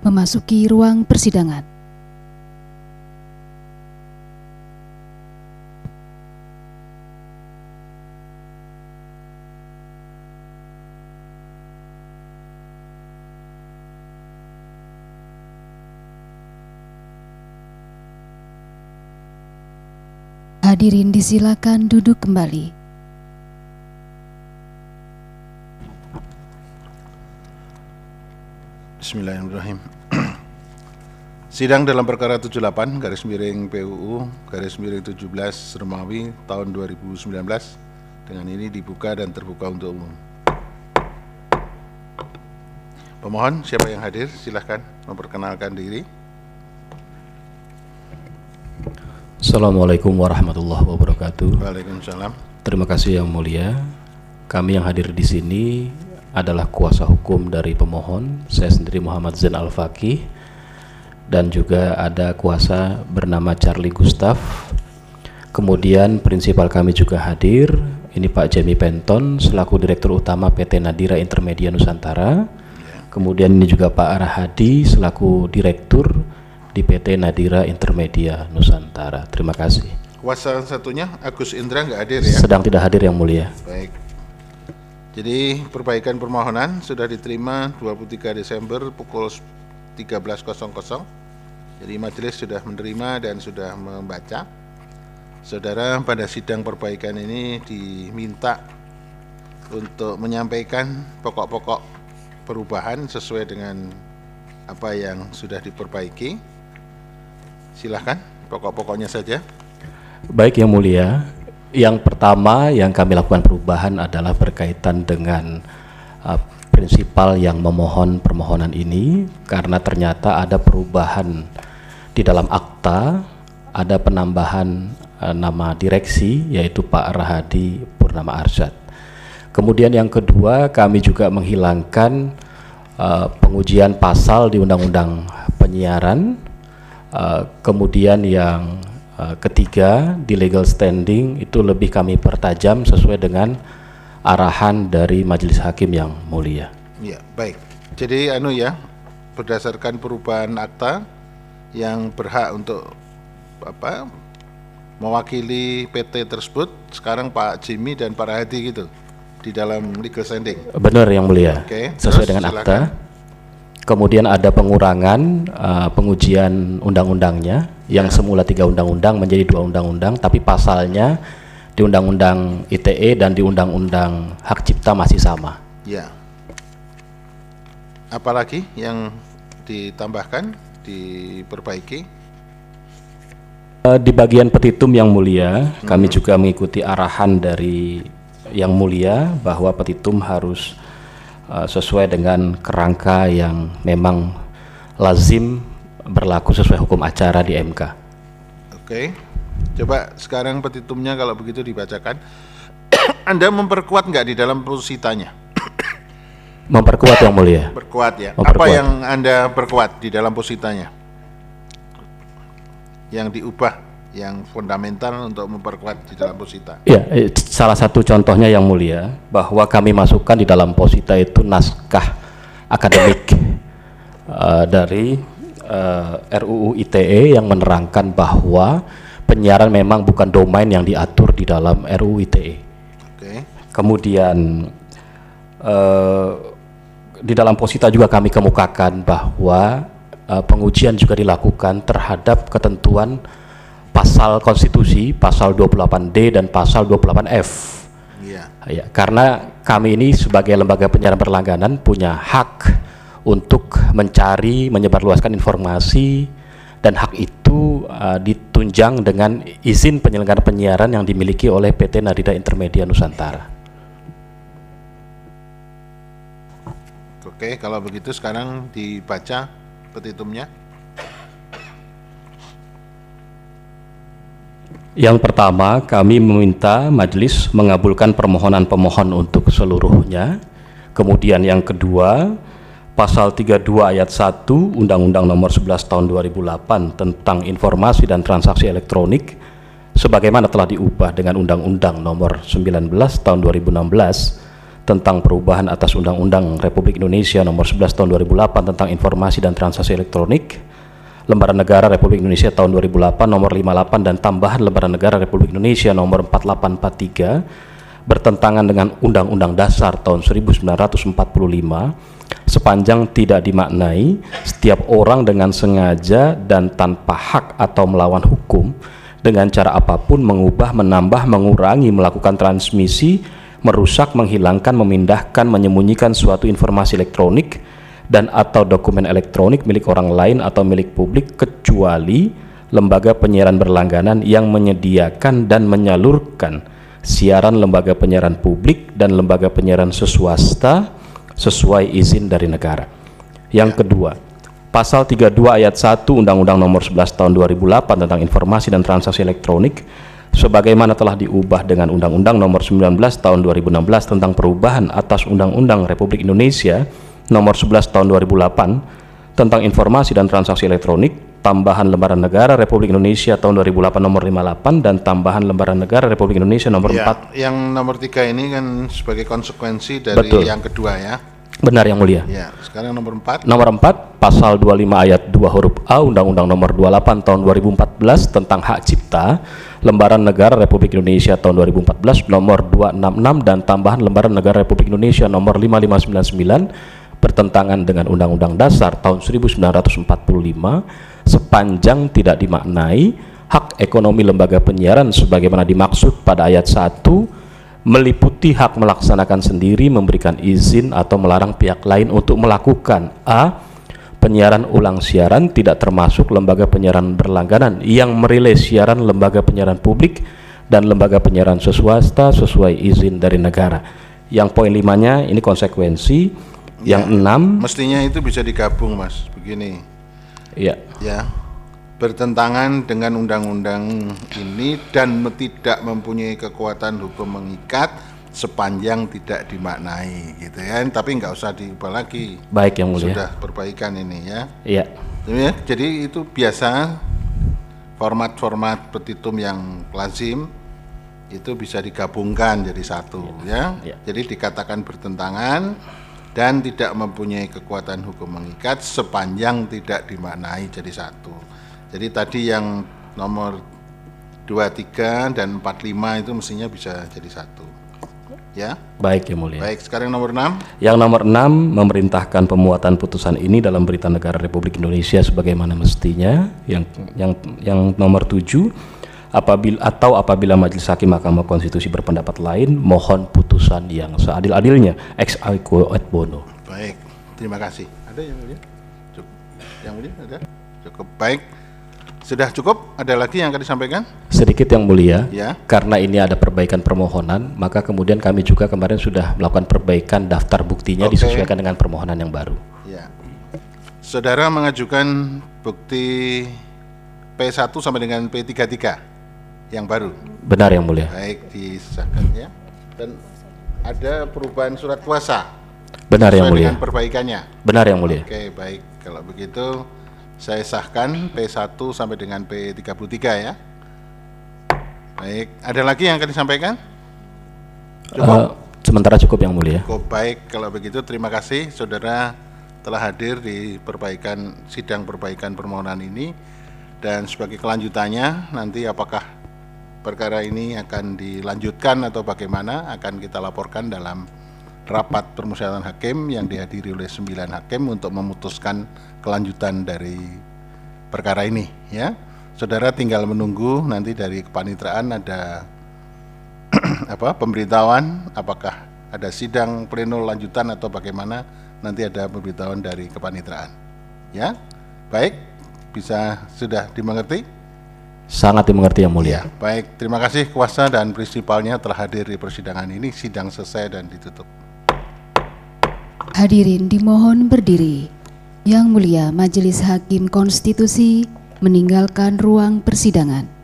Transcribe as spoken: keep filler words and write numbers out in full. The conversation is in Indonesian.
memasuki ruang persidangan. Hadirin disilakan duduk kembali. Bismillahirrahmanirrahim. Sidang dalam perkara tujuh puluh delapan garis miring P U U garis miring tujuh belas Romawi tahun dua ribu sembilan belas dengan ini dibuka dan terbuka untuk umum. Pemohon, siapa yang hadir? Silahkan memperkenalkan diri. Assalamualaikum warahmatullahi wabarakatuh. Waalaikumsalam. Terima kasih Yang Mulia. Kami yang hadir di sini adalah kuasa hukum dari pemohon. Saya sendiri Muhammad Zain Al-Faqih, dan juga ada kuasa bernama Charlie Gustaf. Kemudian prinsipal kami juga hadir. Ini Pak Jamie Penton selaku Direktur Utama P T Nadira Intermedia Nusantara. Kemudian ini juga Pak Arhadi selaku Direktur di P T Nadira Intermedia Nusantara. Terima kasih. Kuasa satunya Agus Indra nggak hadir ya? Sedang tidak hadir Yang Mulia. Baik. Jadi perbaikan permohonan sudah diterima dua puluh tiga Desember pukul tiga belas. Jadi majelis sudah menerima dan sudah membaca. Saudara pada sidang perbaikan ini diminta untuk menyampaikan pokok-pokok perubahan sesuai dengan apa yang sudah diperbaiki. Silahkan, pokok-pokoknya saja. Baik Yang Mulia, yang pertama yang kami lakukan perubahan adalah berkaitan dengan uh, prinsipal yang memohon permohonan ini, karena ternyata ada perubahan di dalam akta, ada penambahan uh, nama direksi yaitu Pak Rahadi Purnama Arsyad. Kemudian yang kedua, kami juga menghilangkan uh, pengujian pasal di Undang-Undang Penyiaran. Uh, kemudian yang uh, ketiga, di legal standing itu lebih kami pertajam sesuai dengan arahan dari Majelis Hakim Yang Mulia. Ya, baik. Jadi anu ya, berdasarkan perubahan akta yang berhak untuk apa mewakili P T tersebut, sekarang Pak Jimmy dan Pak Rahadi gitu di dalam legal standing. Benar Yang Mulia. Oke, sesuai terus, dengan silakan. akta. Kemudian ada pengurangan uh, pengujian undang-undangnya yang semula tiga undang-undang menjadi dua undang-undang, tapi pasalnya di Undang-Undang I T E dan di Undang-Undang Hak Cipta masih sama. Ya. Apalagi yang ditambahkan, diperbaiki? Uh, di bagian petitum Yang Mulia, hmm. kami juga mengikuti arahan dari Yang Mulia bahwa petitum harus Uh, sesuai dengan kerangka yang memang lazim berlaku sesuai hukum acara di M K. Oke, coba sekarang petitumnya kalau begitu dibacakan. Anda memperkuat nggak di dalam positanya? Memperkuat Yang Mulia. Perkuat ya. Memperkuat. Apa yang Anda perkuat di dalam positanya? Yang diubah, yang fundamental untuk memperkuat di dalam posita. Ya, eh, salah satu contohnya Yang Mulia, bahwa kami masukkan di dalam posita itu naskah akademik uh, dari uh, R U U I T E yang menerangkan bahwa penyiaran memang bukan domain yang diatur di dalam R U U I T E. Oke. Kemudian uh, di dalam posita juga kami kemukakan bahwa uh, pengujian juga dilakukan terhadap ketentuan pasal konstitusi, pasal dua puluh delapan D dan pasal dua puluh delapan F. Iya. Ya, karena kami ini sebagai lembaga penyiaran berlangganan punya hak untuk mencari, menyebarluaskan informasi, dan hak itu uh, ditunjang dengan izin penyelenggaraan penyiaran yang dimiliki oleh P T Nadira Intermedia Nusantara. Oke, kalau begitu sekarang dibaca petitumnya. Yang pertama, kami meminta majelis mengabulkan permohonan pemohon untuk seluruhnya. Kemudian yang kedua, pasal tiga puluh dua ayat satu Undang-Undang Nomor sebelas Tahun dua ribu delapan tentang informasi dan transaksi elektronik sebagaimana telah diubah dengan Undang-Undang Nomor sembilan belas Tahun dua ribu enam belas tentang perubahan atas Undang-Undang Republik Indonesia Nomor sebelas Tahun dua ribu delapan tentang Informasi dan Transaksi Elektronik, Lembaran Negara Republik Indonesia Tahun dua ribu delapan Nomor lima puluh delapan, dan tambahan Lembaran Negara Republik Indonesia Nomor empat puluh delapan empat puluh tiga bertentangan dengan Undang-Undang Dasar tahun seribu sembilan ratus empat puluh lima, sepanjang tidak dimaknai setiap orang dengan sengaja dan tanpa hak atau melawan hukum dengan cara apapun mengubah, menambah, mengurangi, melakukan transmisi, merusak, menghilangkan, memindahkan, menyembunyikan suatu informasi elektronik dan atau dokumen elektronik milik orang lain atau milik publik, kecuali lembaga penyiaran berlangganan yang menyediakan dan menyalurkan siaran lembaga penyiaran publik dan lembaga penyiaran swasta sesuai izin dari negara. Yang kedua, pasal tiga puluh dua ayat satu Undang-Undang Nomor sebelas Tahun dua ribu delapan tentang Informasi dan Transaksi Elektronik sebagaimana telah diubah dengan Undang-Undang Nomor sembilan belas Tahun dua ribu enam belas tentang perubahan atas Undang-Undang Republik Indonesia Nomor sebelas Tahun dua ribu delapan tentang Informasi dan Transaksi Elektronik, tambahan Lembaran Negara Republik Indonesia tahun dua ribu delapan Nomor lima puluh delapan, dan tambahan Lembaran Negara Republik Indonesia Nomor ya, empat. Yang nomor tiga ini kan sebagai konsekuensi dari Betul. yang kedua ya. Benar Yang Mulia. Ya, sekarang nomor empat. Nomor empat, pasal dua puluh lima ayat dua huruf A Undang-Undang Nomor dua puluh delapan Tahun dua ribu empat belas tentang Hak Cipta, Lembaran Negara Republik Indonesia tahun dua ribu empat belas Nomor dua ratus enam puluh enam, dan tambahan Lembaran Negara Republik Indonesia Nomor lima ribu lima ratus sembilan puluh sembilan bertentangan dengan Undang-Undang Dasar tahun seribu sembilan ratus empat puluh lima sepanjang tidak dimaknai hak ekonomi lembaga penyiaran sebagaimana dimaksud pada ayat satu, meliputi hak melaksanakan sendiri, memberikan izin atau melarang pihak lain untuk melakukan a. penyiaran ulang siaran tidak termasuk lembaga penyiaran berlangganan yang merilis siaran lembaga penyiaran publik dan lembaga penyiaran swasta sesuai izin dari negara. Yang poin limanya ini konsekuensi. Yang Ya, enam, mestinya itu bisa digabung Mas, begini ya, ya, bertentangan dengan undang-undang ini dan tidak mempunyai kekuatan hukum mengikat sepanjang tidak dimaknai gitu ya, tapi nggak usah diubah lagi. baik Yang Mulia. Sudah perbaikan ini ya. Iya. Ya, jadi itu biasa format-format petitum yang lazim itu bisa digabungkan jadi satu ya. Ya. Jadi dikatakan bertentangan dan tidak mempunyai kekuatan hukum mengikat sepanjang tidak dimaknai jadi satu. Jadi tadi yang nomor dua puluh tiga dan empat puluh lima itu mestinya bisa jadi satu. Ya. Baik Yang Mulia. Baik, sekarang nomor enam. Yang nomor enam, memerintahkan pemuatan putusan ini dalam Berita Negara Republik Indonesia sebagaimana mestinya. Yang yang yang nomor tujuh, apabila atau apabila Majelis Hakim Mahkamah Konstitusi berpendapat lain, mohon putusan yang seadil-adilnya ex aequo et bono. Baik, terima kasih. Ada yang mulia? Cukup. Yang mulia ada? Cukup. Baik. Sudah cukup? Ada lagi yang akan disampaikan? Sedikit Yang Mulia, Ya. karena ini ada perbaikan permohonan, maka kemudian kami juga kemarin sudah melakukan perbaikan daftar buktinya Oke. disesuaikan dengan permohonan yang baru. Ya. Saudara mengajukan bukti P satu sampai dengan P tiga puluh tiga yang baru. Benar Yang Mulia. Baik, disahkan ya. Dan ada perubahan surat kuasa. Benar Yang sesuai Mulia. dengan perbaikannya. Benar Yang Mulia. Oke, baik. Kalau begitu saya sahkan P satu sampai dengan P tiga puluh tiga ya. Baik, ada lagi yang akan disampaikan? Cukup? Uh, sementara cukup Yang Mulia. Cukup. Baik, kalau begitu terima kasih saudara telah hadir di perbaikan sidang perbaikan permohonan ini, dan sebagai kelanjutannya nanti apakah perkara ini akan dilanjutkan atau bagaimana akan kita laporkan dalam rapat permusyawaratan hakim yang dihadiri oleh sembilan hakim untuk memutuskan kelanjutan dari perkara ini ya. Saudara tinggal menunggu nanti dari kepanitraan ada apa pemberitahuan apakah ada sidang pleno lanjutan atau bagaimana, nanti ada pemberitahuan dari kepanitraan ya. Baik, bisa sudah dimengerti? Sangat dimengerti Yang Mulia. Ya, baik, terima kasih kuasa dan prinsipalnya telah hadir di persidangan ini. Sidang selesai dan ditutup. Hadirin dimohon berdiri. Yang Mulia Majelis Hakim Konstitusi meninggalkan ruang persidangan.